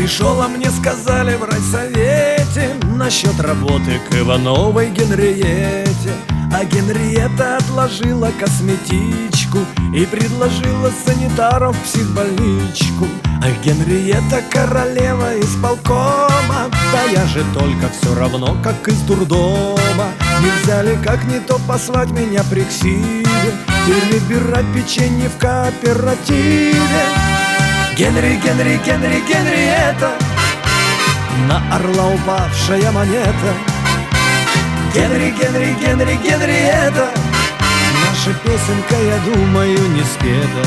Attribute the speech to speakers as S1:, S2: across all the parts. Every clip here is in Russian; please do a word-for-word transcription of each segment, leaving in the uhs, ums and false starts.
S1: Пришел, а мне сказали в райсовете насчет работы к Ивановой Генриете. А Генриетта отложила косметичку и предложила санитаров в психбольничку. Ах, Генриетта, королева исполкома, да я же только все равно, как из дурдома. Нельзя ли как не то послать меня при ксиве, перебирать печенье в кооперативе? Генри, Генри, Генри, Генриетта, на орла упавшая монета. Генри, Генри, Генри, Генриетта, наша песенка, я думаю, не спета.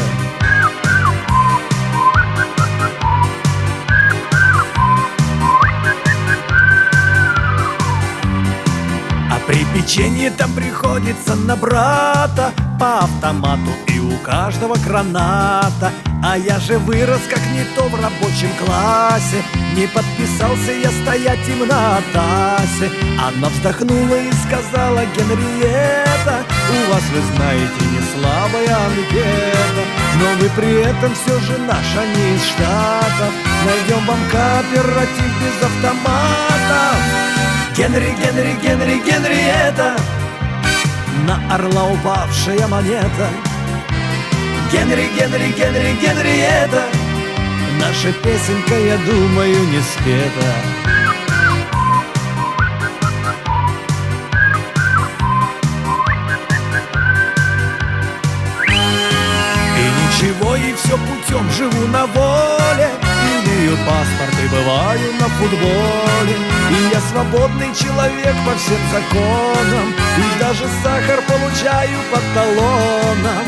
S1: А при печенье там приходится на брата по автомату, и у каждого граната. А я же вырос как не то в рабочем классе, не подписался я стоять им на Атасе. Она вздохнула и сказала: Генриетта, у вас, вы знаете, не слабая анкета, но вы при этом все же наша, не из Штатов. Найдем вам кооператив без автоматов. Генри, Генри, Генри, Генриетта, на орла упавшая монета. Генри, Генри, Генри, Генриетта, наша песенка, я думаю, не спета. И ничего, и все путем живу на воле, имею паспорт и бываю на футболе. И я свободный человек по всем законам, и даже сахар получаю по талонам.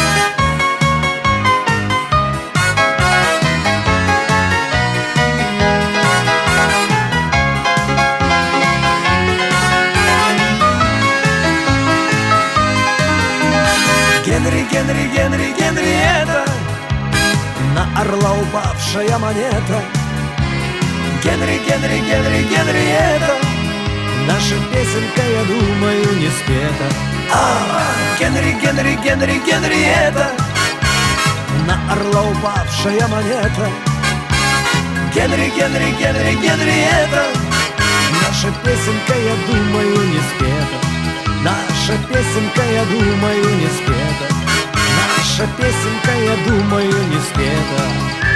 S1: Генри, Генри, Генри, Генриетта, на орла упавшая монета. Генри, Генри, Генри, Генриетта, наша песенка, я думаю, не спета. А, Генри, Генри, Генри, Генриетта, на орла упавшая монета. Генри, Генри, Генри, Генриетта, наша песенка, я думаю, не спета. Наша песенка, я думаю, не спета. Наша песенка, я думаю, не спета.